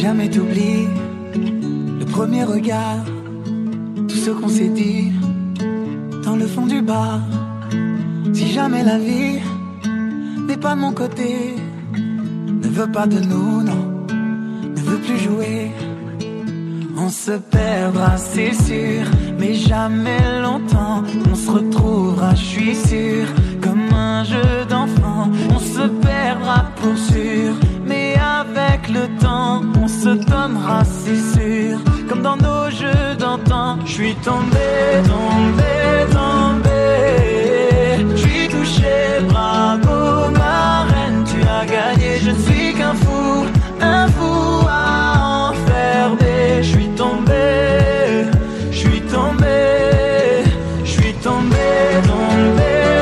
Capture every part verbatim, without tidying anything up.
jamais t'oublies, le premier regard, tout ce qu'on s'est dit, dans le fond du bar. Si jamais la vie n'est pas de mon côté, ne veut pas de nous, non, ne veut plus jouer. On se perdra, c'est sûr, mais jamais longtemps. On se retrouvera, je suis sûr, comme un jeu d'enfant. On se perdra pour sûr, mais avec le temps, on se donnera, c'est sûr, comme dans nos jeux d'antan. Je suis tombé, tombé, tombé. Je suis touché, bravo ma reine, tu as gagné. Je ne suis qu'un fou, un fou à enfermer. Je suis tombé, je suis tombé, je suis tombé, tombé,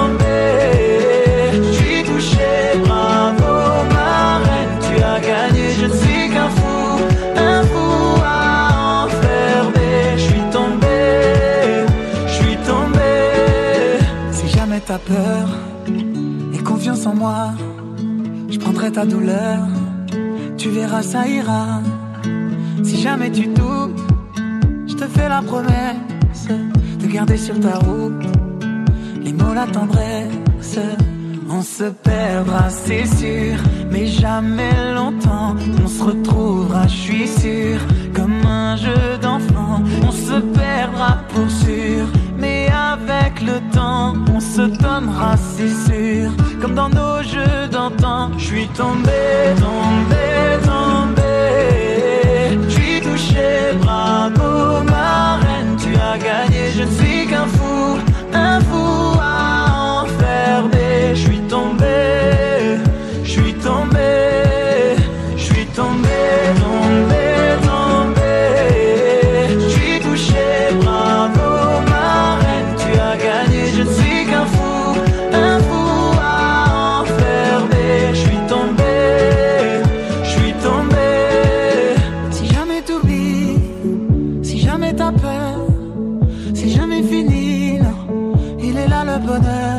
tombé. Je suis touché, bravo ma reine, tu as gagné. Je ne suis qu'un fou, un fou à enfermer. Je suis tombé, je suis tombé. Si jamais t'as peur et confiance en moi, je prendrai ta douleur, tu verras ça ira. Si jamais tu doutes, je te fais la promesse de garder sur ta route les mots, la tendresse. On se perdra, c'est sûr, mais jamais longtemps. On se retrouvera, je suis sûr, comme un jeu d'enfant. On se perdra pour sûr, mais avec le temps, on se donnera, c'est sûr, comme dans nos jeux d'antan. Je suis tombé, tombé, tombé. Je suis touché, bravo ma reine, tu as gagné. Je ne suis qu'un fou, un fou à enfermer. Je suis tombé, je suis tombé, je suis tombé, tombé, tombé. Je suis touché, bravo ma reine, tu as gagné. Je ne suis qu'un fou, un fou à enfermer. Je suis tombé, je suis tombé. Si jamais t'oublies, si jamais t'as peur, si jamais fini, non, il est là le bonheur.